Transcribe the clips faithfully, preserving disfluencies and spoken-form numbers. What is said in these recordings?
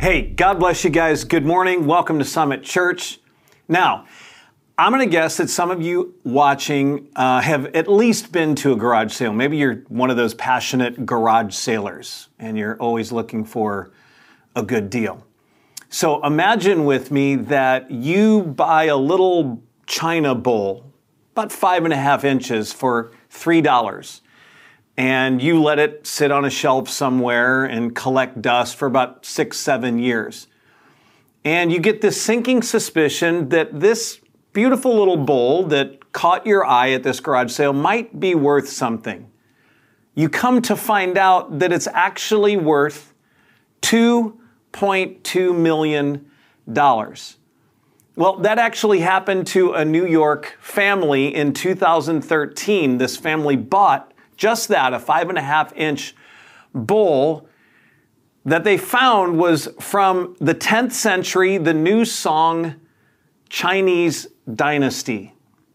Hey, God bless you guys. Good morning. Welcome to Summit Church. Now, I'm going to guess that some of you watching uh, have at least been to a garage sale. Maybe you're one of those passionate garage sailors and you're always looking for a good deal. So imagine with me that you buy a little china bowl, about five and a half inches for three dollars. And you let it sit on a shelf somewhere and collect dust for about six, seven years. And you get this sinking suspicion that this beautiful little bowl that caught your eye at this garage sale might be worth something. You come to find out that it's actually worth two point two million dollars. Well, that actually happened to a New York family in two thousand thirteen. This family bought just that, a five and a half inch bowl that they found was from the tenth century, the New Song Chinese dynasty.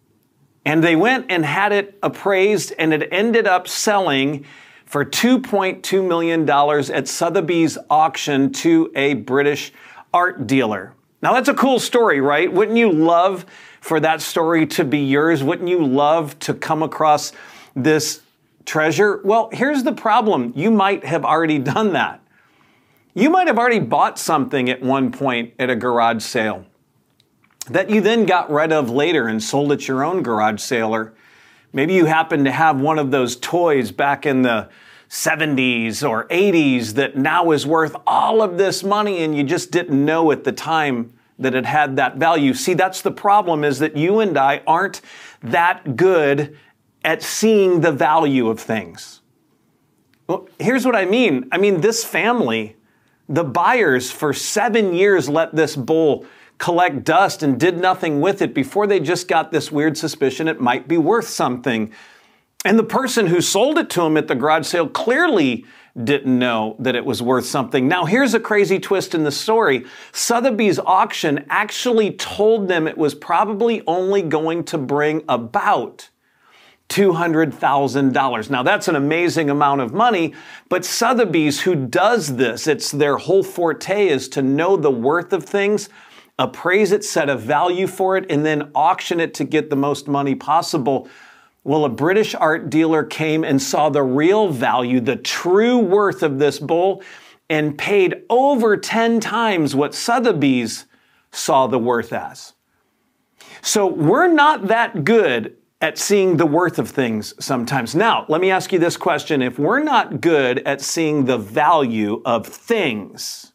And they went and had it appraised, and it ended up selling for two point two million dollars at Sotheby's auction to a British art dealer. Now that's a cool story, right? Wouldn't you love for that story to be yours? Wouldn't you love to come across this treasure? Well, here's the problem. You might have already done that. You might have already bought something at one point at a garage sale that you then got rid of later and sold at your own garage sale. Or maybe you happen to have one of those toys back in the seventies or eighties that now is worth all of this money and you just didn't know at the time that it had that value. See, that's the problem, is that you and I aren't that good at seeing the value of things. Well, here's what I mean. I mean, this family, the buyers for seven years let this bowl collect dust and did nothing with it before they just got this weird suspicion it might be worth something. And the person who sold it to them at the garage sale clearly didn't know that it was worth something. Now, here's a crazy twist in the story. Sotheby's auction actually told them it was probably only going to bring about two hundred thousand dollars. Now, that's an amazing amount of money, but Sotheby's, who does this, it's their whole forte is to know the worth of things, appraise it, set a value for it, and then auction it to get the most money possible. Well, a British art dealer came and saw the real value, the true worth of this bowl, and paid over ten times what Sotheby's saw the worth as. So we're not that good at seeing the worth of things sometimes. Now, let me ask you this question. If we're not good at seeing the value of things,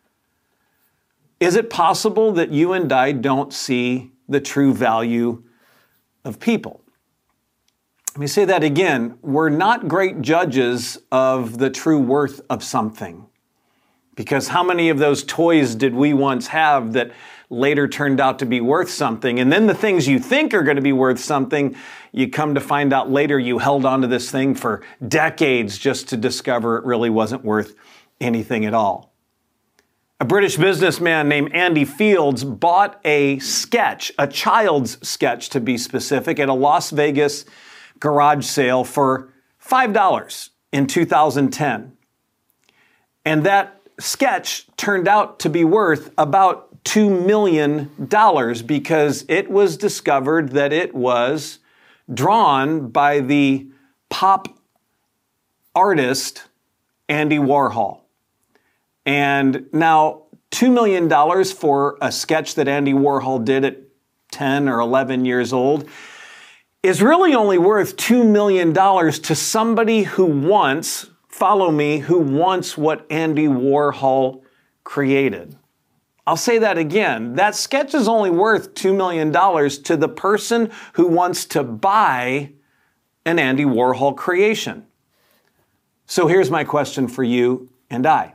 is it possible that you and I don't see the true value of people? Let me say that again. We're not great judges of the true worth of something. Because how many of those toys did we once have that later turned out to be worth something? And then the things you think are going to be worth something, you come to find out later you held onto this thing for decades just to discover it really wasn't worth anything at all. A British businessman named Andy Fields bought a sketch, a child's sketch to be specific, at a Las Vegas garage sale for five dollars in two thousand ten. And that sketch turned out to be worth about two million dollars because it was discovered that it was drawn by the pop artist Andy Warhol. And now two million dollars for a sketch that Andy Warhol did at ten or eleven years old is really only worth two million dollars to somebody who wants, follow me, who wants what Andy Warhol created. I'll say that again. That sketch is only worth two million dollars to the person who wants to buy an Andy Warhol creation. So here's my question for you and I.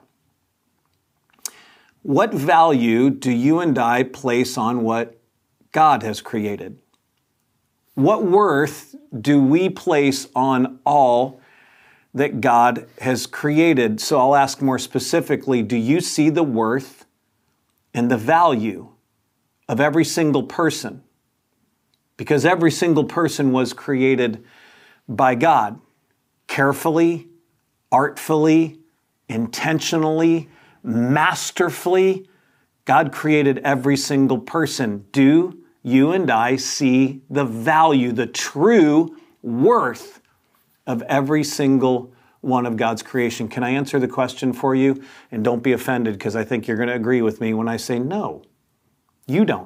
What value do you and I place on what God has created? What worth do we place on all that God has created? So I'll ask more specifically, do you see the worth and the value of every single person? Because every single person was created by God, carefully, artfully, intentionally, masterfully. God created every single person. Do you and I see the value, the true worth of every single one of God's creation? Can I answer the question for you? And don't be offended, because I think you're going to agree with me when I say no. You don't.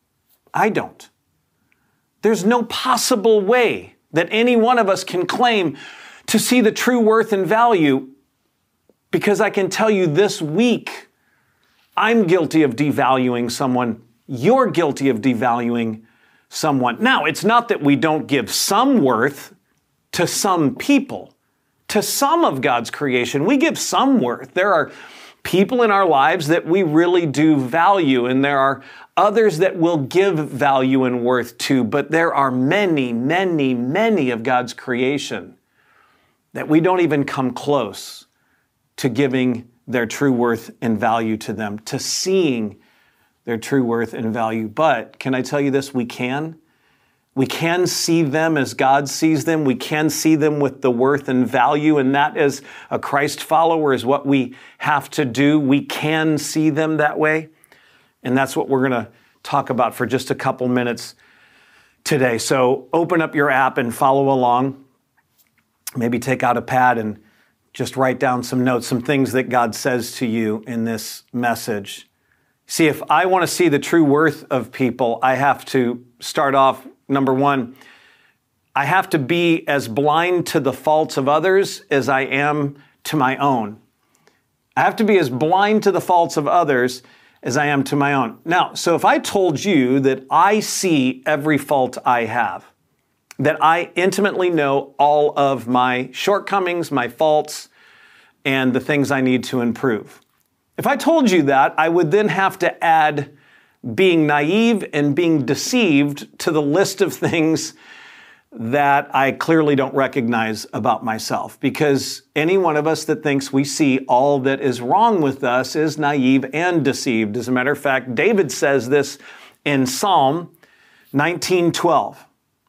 I don't. There's no possible way that any one of us can claim to see the true worth and value, because I can tell you this week, I'm guilty of devaluing someone. You're guilty of devaluing someone. Now, it's not that we don't give some worth to some people, to some of God's creation. We give some worth. There are people in our lives that we really do value, and there are others that we'll give value and worth to, but there are many, many, many of God's creation that we don't even come close to giving their true worth and value to them, to seeing their true worth and value. But can I tell you this? We can. We can see them as God sees them. We can see them with the worth and value, and that as a Christ follower is what we have to do. We can see them that way, and that's what we're going to talk about for just a couple minutes today. So open up your app and follow along. Maybe take out a pad and just write down some notes, some things that God says to you in this message. See, if I want to see the true worth of people, I have to start off, number one, I have to be as blind to the faults of others as I am to my own. I have to be as blind to the faults of others as I am to my own. Now, so if I told you that I see every fault I have, that I intimately know all of my shortcomings, my faults, and the things I need to improve. If I told you that, I would then have to add being naive and being deceived to the list of things that I clearly don't recognize about myself, because any one of us that thinks we see all that is wrong with us is naive and deceived. As a matter of fact, David says this in Psalm nineteen twelve.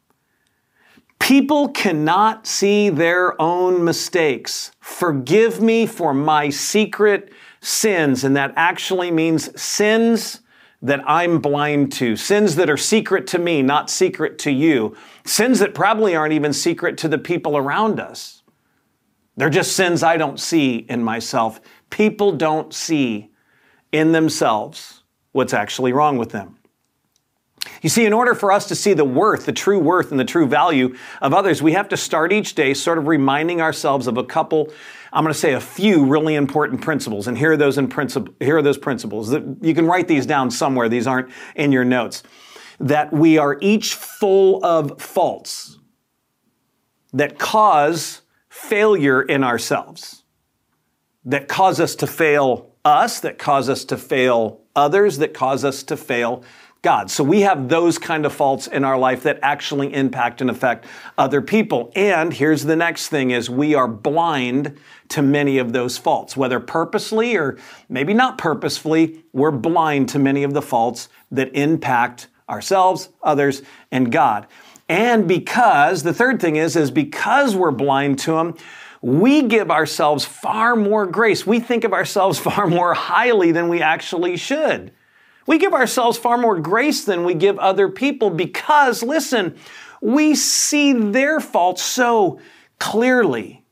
People cannot see their own mistakes. Forgive me for my secret sins. And that actually means sins that I'm blind to, sins that are secret to me, not secret to you, sins that probably aren't even secret to the people around us. They're just sins I don't see in myself. People don't see in themselves what's actually wrong with them. You see, in order for us to see the worth, the true worth and the true value of others, we have to start each day sort of reminding ourselves of a couple, I'm going to say a few really important principles. And here are those in principle, here are those principles. You can write these down somewhere. These aren't in your notes. That we are each full of faults that cause failure in ourselves, that cause us to fail us, that cause us to fail others, that cause us to fail God. So we have those kind of faults in our life that actually impact and affect other people. And here's the next thing is we are blind to many of those faults, whether purposely or maybe not purposefully, we're blind to many of the faults that impact ourselves, others, and God. And because, the third thing is, is because we're blind to them, we give ourselves far more grace. We think of ourselves far more highly than we actually should. We give ourselves far more grace than we give other people because, listen, we see their faults so clearly.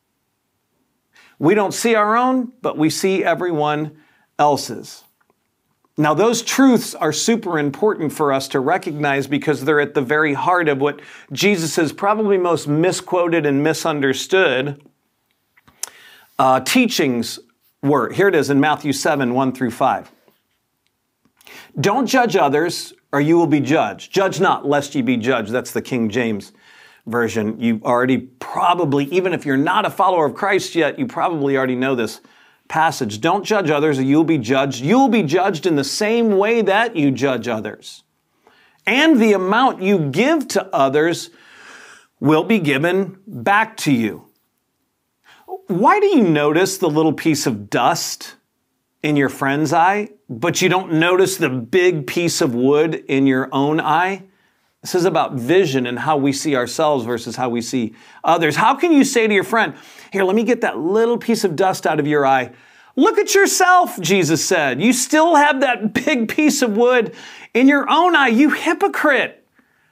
We don't see our own, but we see everyone else's. Now, those truths are super important for us to recognize because they're at the very heart of what Jesus' probably most misquoted and misunderstood uh, teachings were. Here it is in Matthew seven, one through five. Don't judge others, or you will be judged. Judge not, lest ye be judged. That's the King James Version. You already probably, even if you're not a follower of Christ yet, you probably already know this passage. Don't judge others, or you'll be judged. You'll be judged in the same way that you judge others. And the amount you give to others will be given back to you. Why do you notice the little piece of dust in your friend's eye, but you don't notice the big piece of wood in your own eye? This is about vision and how we see ourselves versus how we see others. How can you say to your friend, here, let me get that little piece of dust out of your eye. Look at yourself, Jesus said. You still have that big piece of wood in your own eye, you hypocrite.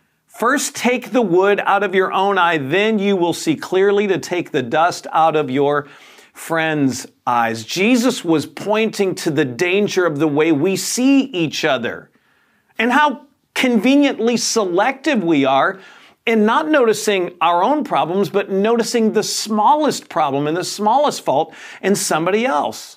First take the wood out of your own eye, then you will see clearly to take the dust out of your friends' eyes. Jesus was pointing to the danger of the way we see each other and how conveniently selective we are in not noticing our own problems, but noticing the smallest problem and the smallest fault in somebody else.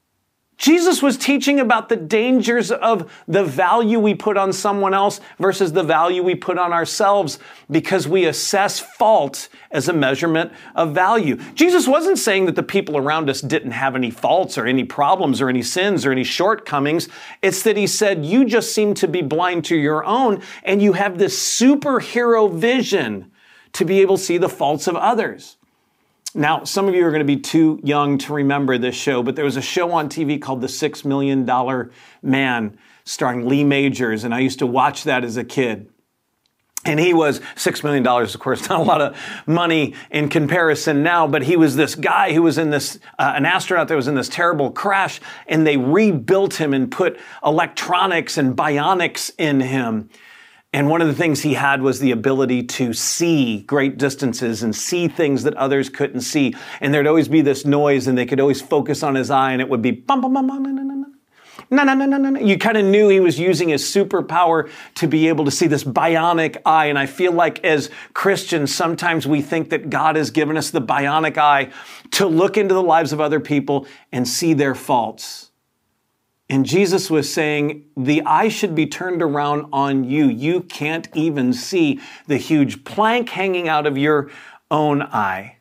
Jesus was teaching about the dangers of the value we put on someone else versus the value we put on ourselves because we assess fault as a measurement of value. Jesus wasn't saying that the people around us didn't have any faults or any problems or any sins or any shortcomings. It's that he said, you just seem to be blind to your own and you have this superhero vision to be able to see the faults of others. Now, some of you are going to be too young to remember this show, but there was a show on T V called The Six Million Dollar Man, starring Lee Majors, and I used to watch that as a kid. And he was, six million dollars, of course, not a lot of money in comparison now, but he was this guy who was in this, uh, an astronaut that was in this terrible crash, and they rebuilt him and put electronics and bionics in him. And one of the things he had was the ability to see great distances and see things that others couldn't see. And there'd always be this noise and they could always focus on his eye and it would be bum, bum, bum, bum, no, no, no, no. No, no, no, no, no. You kind of knew he was using his superpower to be able to see this bionic eye. And I feel like as Christians, sometimes we think that God has given us the bionic eye to look into the lives of other people and see their faults. And Jesus was saying, the eye should be turned around on you. You can't even see the huge plank hanging out of your own eye.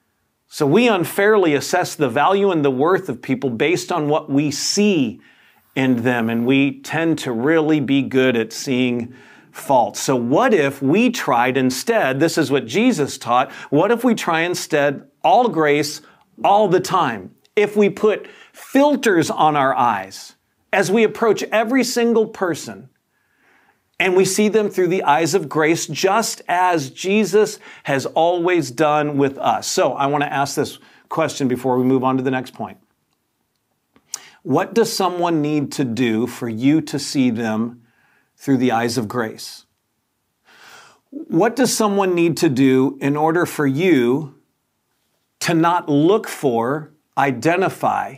So we unfairly assess the value and the worth of people based on what we see in them. And we tend to really be good at seeing faults. So what if we tried instead, this is what Jesus taught, what if we try instead all grace all the time? If we put filters on our eyes, as we approach every single person and we see them through the eyes of grace, just as Jesus has always done with us. So I want to ask this question before we move on to the next point. What does someone need to do for you to see them through the eyes of grace? What does someone need to do in order for you to not look for, identify,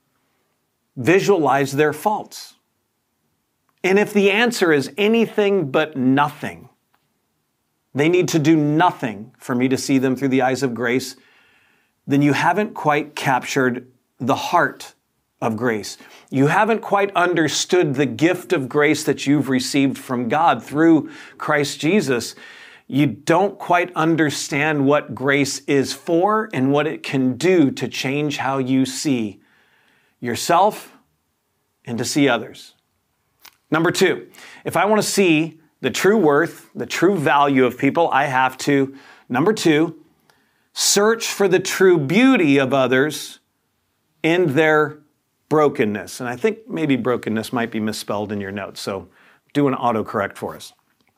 visualize their faults? And if the answer is anything but nothing, they need to do nothing for me to see them through the eyes of grace, then you haven't quite captured the heart of grace. You haven't quite understood the gift of grace that you've received from God through Christ Jesus. You don't quite understand what grace is for and what it can do to change how you see yourself and to see others. Number two, if I want to see the true worth, the true value of people, I have to, number two, search for the true beauty of others in their brokenness. And I think maybe brokenness might be misspelled in your notes, so do an autocorrect for us.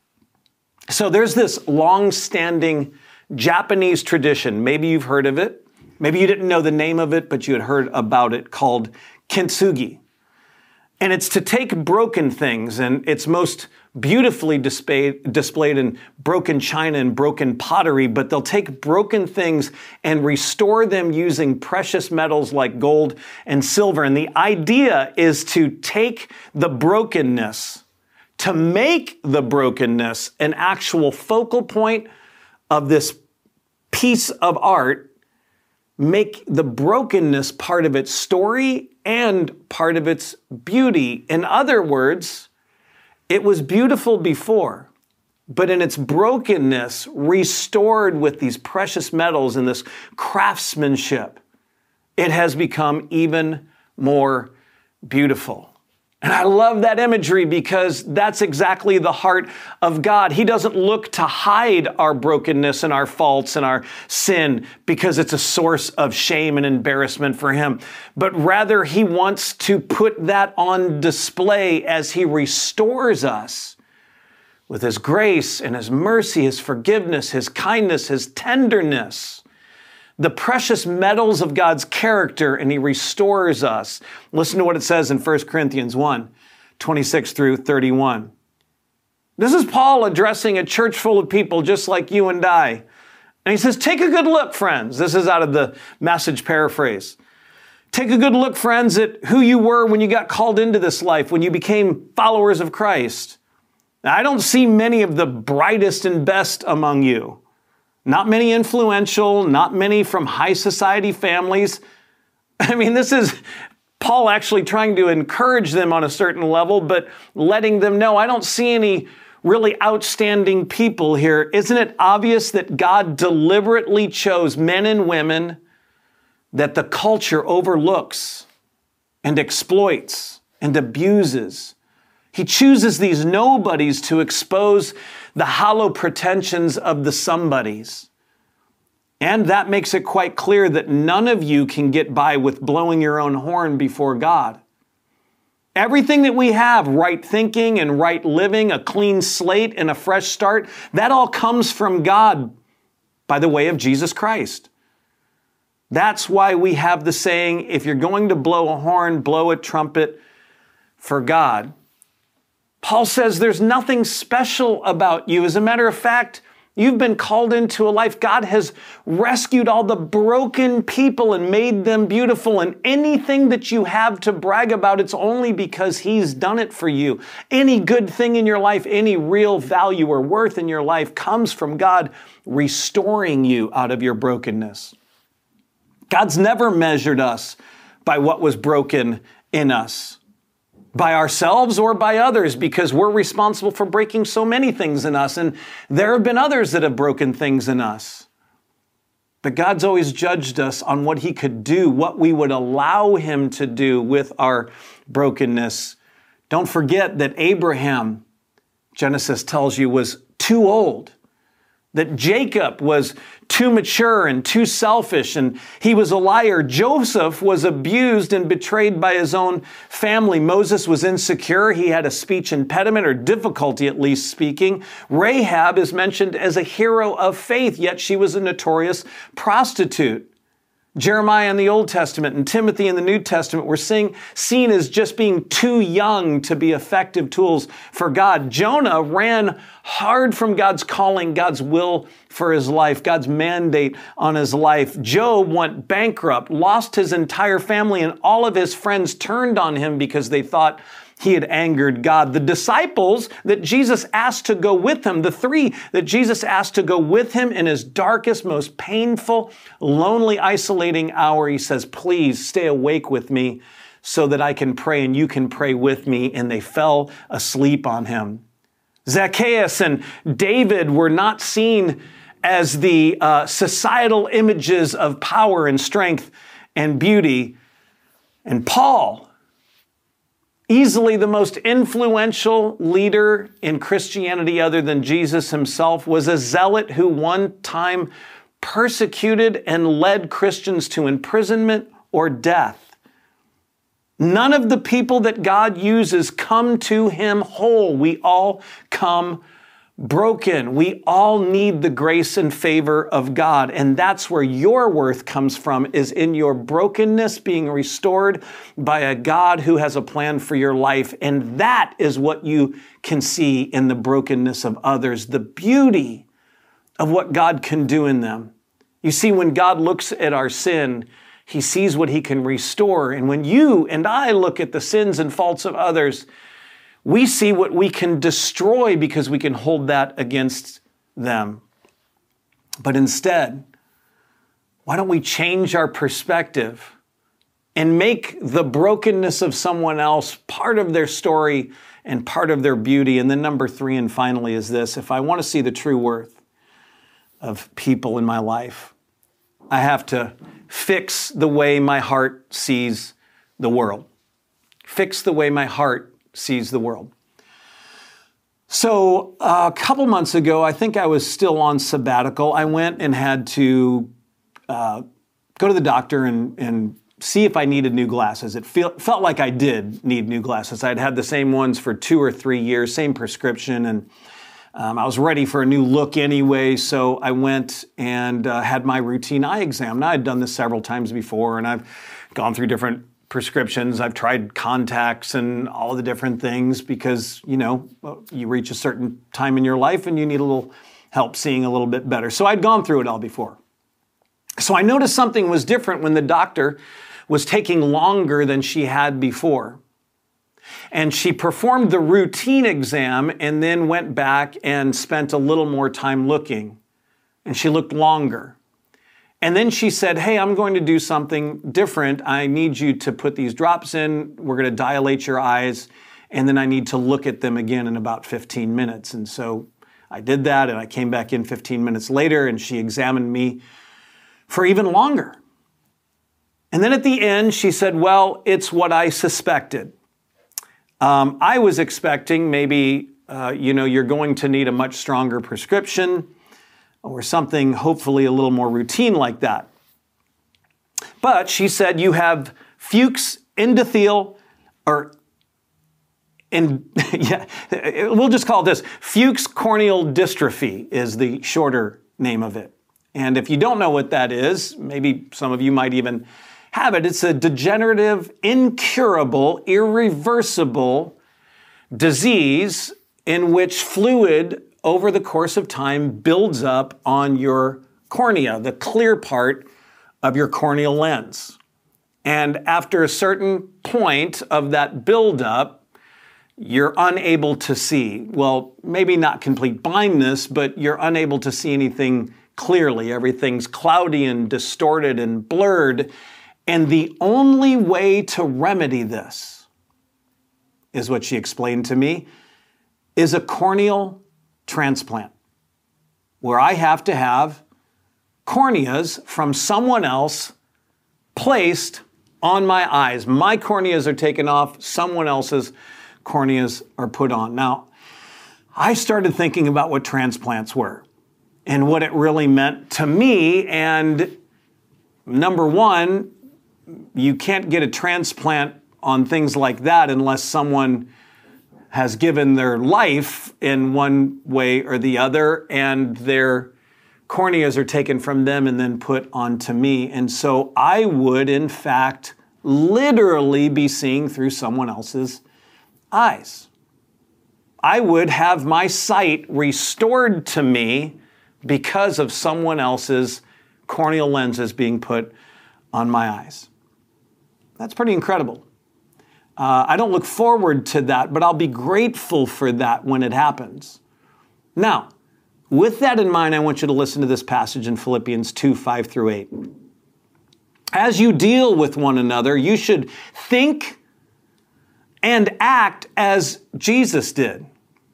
So there's this long-standing Japanese tradition. Maybe you've heard of it. Maybe you didn't know the name of it, but you had heard about it, called kintsugi. And it's to take broken things, and it's most beautifully displayed, displayed in broken china and broken pottery, but they'll take broken things and restore them using precious metals like gold and silver. And the idea is to take the brokenness, to make the brokenness an actual focal point of this piece of art, make the brokenness part of its story and part of its beauty. In other words, it was beautiful before, but in its brokenness, restored with these precious metals and this craftsmanship, it has become even more beautiful. And I love that imagery because that's exactly the heart of God. He doesn't look to hide our brokenness and our faults and our sin because it's a source of shame and embarrassment for him. But rather, he wants to put that on display as he restores us with his grace and his mercy, his forgiveness, his kindness, his tenderness. the precious metals of God's character, and he restores us. Listen to what it says in First Corinthians one, twenty-six through thirty-one. This is Paul addressing a church full of people just like you and I. And he says, take a good look, friends. This is out of the Message paraphrase. Take a good look, friends, at who you were when you got called into this life, when you became followers of Christ. Now, I don't see many of the brightest and best among you. Not many influential, not many from high society families. I mean, this is Paul actually trying to encourage them on a certain level, but letting them know, I don't see any really outstanding people here. Isn't it obvious that God deliberately chose men and women that the culture overlooks and exploits and abuses? He chooses these nobodies to expose the hollow pretensions of the somebodies. And that makes it quite clear that none of you can get by with blowing your own horn before God. Everything that we have, right thinking and right living, a clean slate and a fresh start, that all comes from God by the way of Jesus Christ. That's why we have the saying, if you're going to blow a horn, blow a trumpet for God. Paul says there's nothing special about you. As a matter of fact, you've been called into a life. God has rescued all the broken people and made them beautiful. And anything that you have to brag about, it's only because He's done it for you. Any good thing in your life, any real value or worth in your life comes from God restoring you out of your brokenness. God's never measured us by what was broken in us, by ourselves or by others, because we're responsible for breaking so many things in us. And there have been others that have broken things in us. But God's always judged us on what He could do, what we would allow Him to do with our brokenness. Don't forget that Abraham, Genesis tells you, was too old. That Jacob was too mature and too selfish, and he was a liar. Joseph was abused and betrayed by his own family. Moses was insecure. He had a speech impediment, or difficulty at least speaking. Rahab is mentioned as a hero of faith, yet she was a notorious prostitute. Jeremiah in the Old Testament and Timothy in the New Testament were seen, seen as just being too young to be effective tools for God. Jonah ran hard from God's calling, God's will for his life, God's mandate on his life. Job went bankrupt, lost his entire family, and all of his friends turned on him because they thought he had angered God. The disciples that Jesus asked to go with him, the three that Jesus asked to go with him in his darkest, most painful, lonely, isolating hour, he says, please stay awake with me so that I can pray and you can pray with me. And they fell asleep on him. Zacchaeus and David were not seen as the uh, societal images of power and strength and beauty. And Paul, easily the most influential leader in Christianity other than Jesus himself, was a zealot who one time persecuted and led Christians to imprisonment or death. None of the people that God uses come to Him whole. We all come broken. We all need the grace and favor of God. And that's where your worth comes from, is in your brokenness being restored by a God who has a plan for your life. And that is what you can see in the brokenness of others, the beauty of what God can do in them. You see, when God looks at our sin, He sees what He can restore. And when you and I look at the sins and faults of others, we see what we can destroy because we can hold that against them. But instead, why don't we change our perspective and make the brokenness of someone else part of their story and part of their beauty? And then number three, and finally, is this: if I want to see the true worth of people in my life, I have to fix the way my heart sees the world. Fix the way my heart sees the world. So uh, a couple months ago, I think I was still on sabbatical. I went and had to uh, go to the doctor and, and see if I needed new glasses. It feel, felt like I did need new glasses. I'd had the same ones for two or three years, same prescription, and Um, I was ready for a new look anyway, so I went and uh, had my routine eye exam. Now, I'd done this several times before, and I've gone through different prescriptions. I've tried contacts and all the different things because, you know, you reach a certain time in your life and you need a little help seeing a little bit better. So I'd gone through it all before. So I noticed something was different when the doctor was taking longer than she had before. And she performed the routine exam and then went back and spent a little more time looking. And she looked longer. And then she said, hey, I'm going to do something different. I need you to put these drops in. We're going to dilate your eyes. And then I need to look at them again in about fifteen minutes. And so I did that, and I came back in fifteen minutes later, and she examined me for even longer. And then at the end, she said, well, it's what I suspected. Um, I was expecting maybe, uh, you know, you're going to need a much stronger prescription or something hopefully a little more routine like that. But she said you have Fuchs endothelial, or in, yeah, we'll just call it this. Fuchs corneal dystrophy is the shorter name of it. And if you don't know what that is, maybe some of you might even have it. It's a degenerative, incurable, irreversible disease in which fluid over the course of time builds up on your cornea, the clear part of your corneal lens. And after a certain point of that buildup, you're unable to see. Well, maybe not complete blindness, but you're unable to see anything clearly. Everything's cloudy and distorted and blurred. And the only way to remedy this, is what she explained to me, is a corneal transplant, where I have to have corneas from someone else placed on my eyes. My corneas are taken off, someone else's corneas are put on. Now, I started thinking about what transplants were and what it really meant to me. And number one, you can't get a transplant on things like that unless someone has given their life in one way or the other, and their corneas are taken from them and then put onto me. And so I would, in fact, literally be seeing through someone else's eyes. I would have my sight restored to me because of someone else's corneal lenses being put on my eyes. That's pretty incredible. Uh, I don't look forward to that, but I'll be grateful for that when it happens. Now, with that in mind, I want you to listen to this passage in Philippians two, five through eight. As you deal with one another, you should think and act as Jesus did.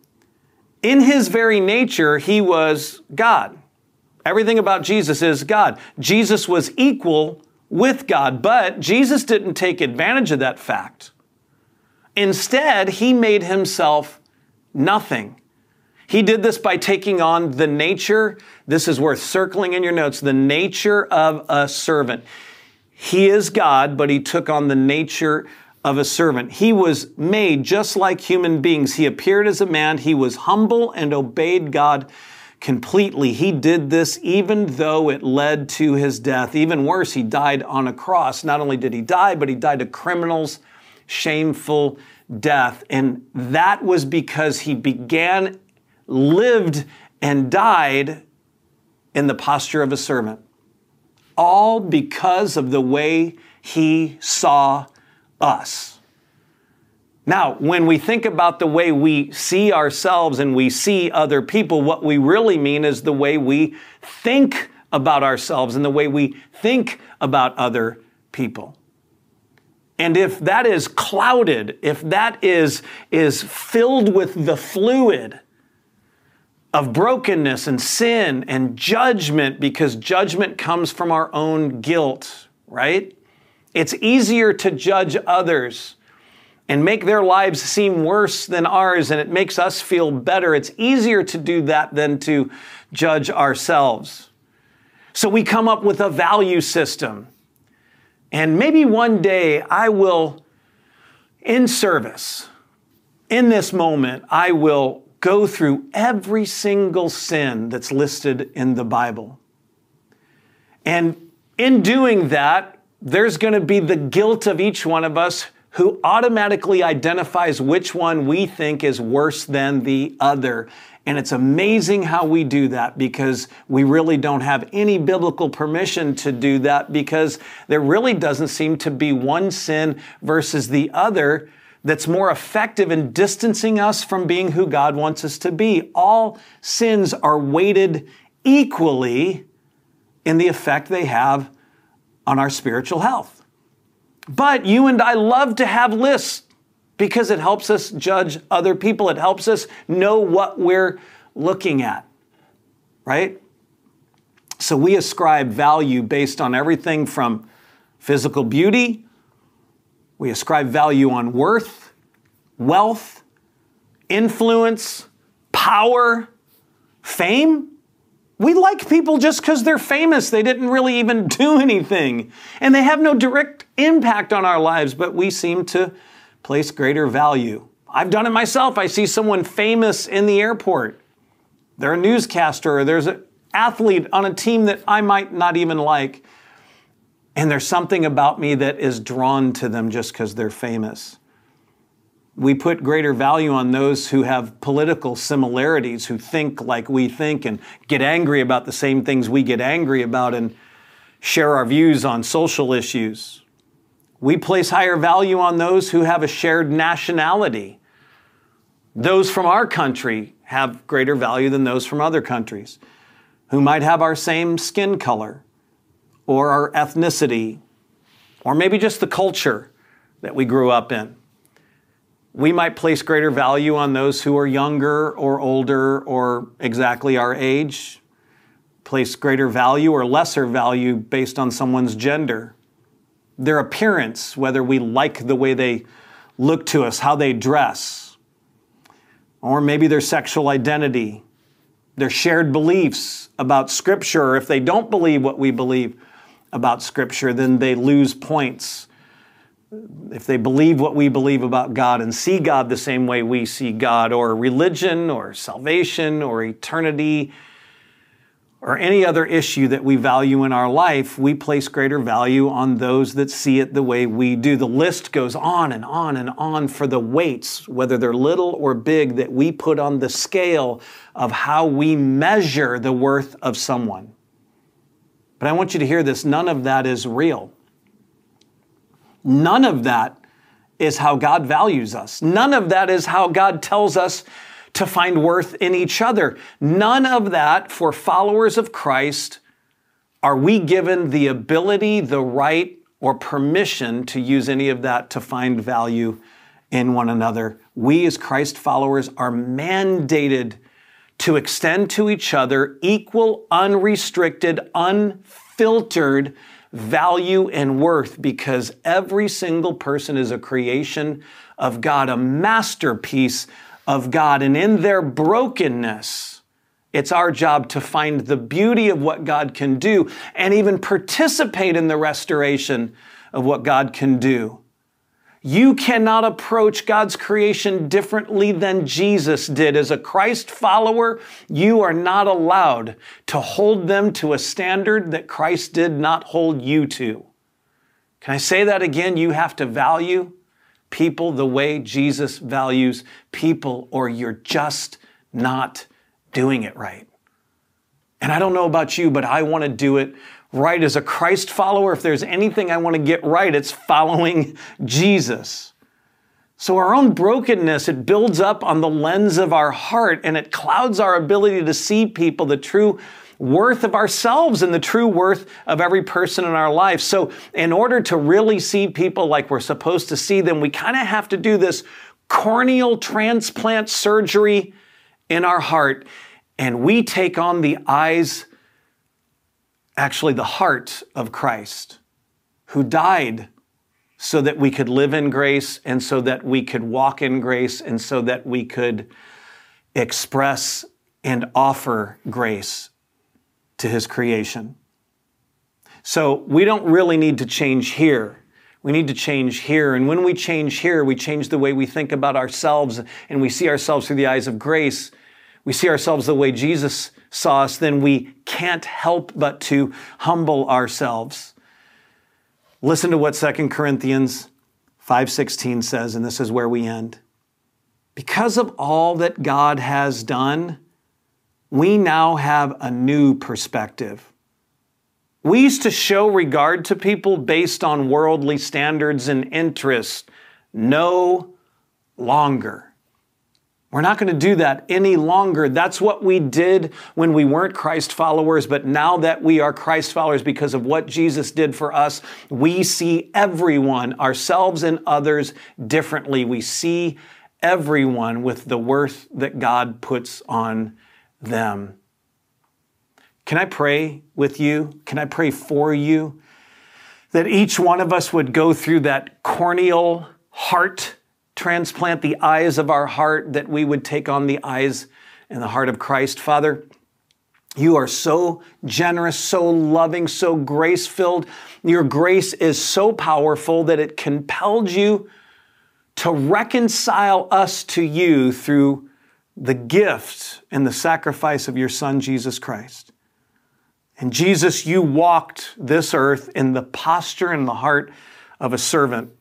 In his very nature, he was God. Everything about Jesus is God. Jesus was equal with God, but Jesus didn't take advantage of that fact. Instead, he made himself nothing. He did this by taking on the nature, this is worth circling in your notes, the nature of a servant. He is God, but he took on the nature of a servant. He was made just like human beings. He appeared as a man. He was humble and obeyed God completely. He did this even though it led to his death. Even worse, he died on a cross. Not only did he die, but he died a criminal's shameful death. And that was because he began, lived, and died in the posture of a servant. All because of the way he saw us. Now, when we think about the way we see ourselves and we see other people, what we really mean is the way we think about ourselves and the way we think about other people. And if that is clouded, if that is, is filled with the fluid of brokenness and sin and judgment, because judgment comes from our own guilt, right? It's easier to judge others and make their lives seem worse than ours, and it makes us feel better. It's easier to do that than to judge ourselves. So we come up with a value system. And maybe one day I will, in service, in this moment, I will go through every single sin that's listed in the Bible. And in doing that, there's going to be the guilt of each one of us who automatically identifies which one we think is worse than the other. And it's amazing how we do that, because we really don't have any biblical permission to do that, because there really doesn't seem to be one sin versus the other that's more effective in distancing us from being who God wants us to be. All sins are weighted equally in the effect they have on our spiritual health. But you and I love to have lists, because it helps us judge other people. It helps us know what we're looking at, right? So we ascribe value based on everything from physical beauty. We ascribe value on worth, wealth, influence, power, fame. We like people just because they're famous. They didn't really even do anything, and they have no direct impact on our lives, but we seem to place greater value. I've done it myself. I see someone famous in the airport. They're a newscaster, or there's an athlete on a team that I might not even like, and there's something about me that is drawn to them just because they're famous. We put greater value on those who have political similarities, who think like we think and get angry about the same things we get angry about and share our views on social issues. We place higher value on those who have a shared nationality. Those from our country have greater value than those from other countries, who might have our same skin color or our ethnicity, or maybe just the culture that we grew up in. We might place greater value on those who are younger or older or exactly our age, place greater value or lesser value based on someone's gender, their appearance, whether we like the way they look to us, how they dress, or maybe their sexual identity, their shared beliefs about Scripture. Or if they don't believe what we believe about Scripture, then they lose points. If they believe what we believe about God and see God the same way we see God, or religion, or salvation, or eternity, or any other issue that we value in our life, we place greater value on those that see it the way we do. The list goes on and on and on for the weights, whether they're little or big, that we put on the scale of how we measure the worth of someone. But I want you to hear this. None of that is real. None of that is how God values us. None of that is how God tells us to find worth in each other. None of that, for followers of Christ, are we given the ability, the right, or permission to use any of that to find value in one another. We as Christ followers are mandated to extend to each other equal, unrestricted, unfiltered value and worth, because every single person is a creation of God, a masterpiece of God. And in their brokenness, it's our job to find the beauty of what God can do and even participate in the restoration of what God can do. You cannot approach God's creation differently than Jesus did. As a Christ follower, you are not allowed to hold them to a standard that Christ did not hold you to. Can I say that again? You have to value people the way Jesus values people, or you're just not doing it right. And I don't know about you, but I want to do it right. As a Christ follower, if there's anything I want to get right, it's following Jesus. So our own brokenness, it builds up on the lens of our heart, and it clouds our ability to see people, the true worth of ourselves and the true worth of every person in our life. So in order to really see people like we're supposed to see them, we kind of have to do this corneal transplant surgery in our heart, and we take on the eyes, actually the heart of Christ, who died so that we could live in grace, and so that we could walk in grace, and so that we could express and offer grace to His creation. So we don't really need to change here. We need to change here. And when we change here, we change the way we think about ourselves and we see ourselves through the eyes of grace. We see ourselves the way Jesus saw us, then we can't help but to humble ourselves. Listen to what Second Corinthians five sixteen says, and this is where we end. Because of all that God has done, we now have a new perspective. We used to show regard to people based on worldly standards and interests. No longer. We're not going to do that any longer. That's what we did when we weren't Christ followers, but now that we are Christ followers because of what Jesus did for us, we see everyone, ourselves and others, differently. We see everyone with the worth that God puts on them. Can I pray with you? Can I pray for you? That each one of us would go through that corneal heart transplant, the eyes of our heart, that we would take on the eyes and the heart of Christ. Father, you are so generous, so loving, so grace-filled. Your grace is so powerful that it compelled you to reconcile us to you through the gift and the sacrifice of your Son, Jesus Christ. And Jesus, you walked this earth in the posture and the heart of a servant.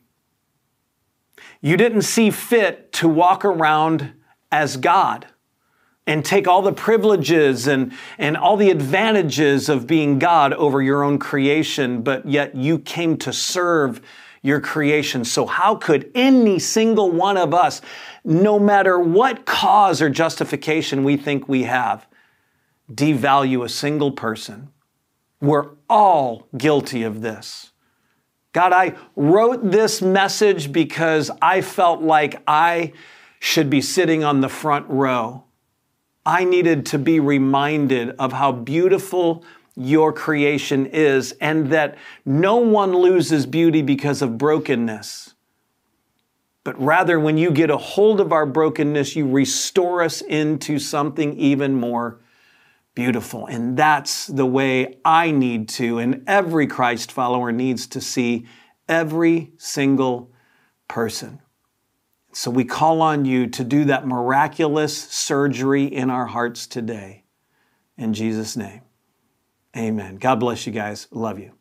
You didn't see fit to walk around as God and take all the privileges and, and all the advantages of being God over your own creation, but yet you came to serve your creation. So how could any single one of us, no matter what cause or justification we think we have, devalue a single person? We're all guilty of this. God, I wrote this message because I felt like I should be sitting on the front row. I needed to be reminded of how beautiful your creation is and that no one loses beauty because of brokenness. But rather, when you get a hold of our brokenness, you restore us into something even more beautiful. And that's the way I need to, and every Christ follower needs to see every single person. So we call on you to do that miraculous surgery in our hearts today. In Jesus' name, amen. God bless you guys. Love you.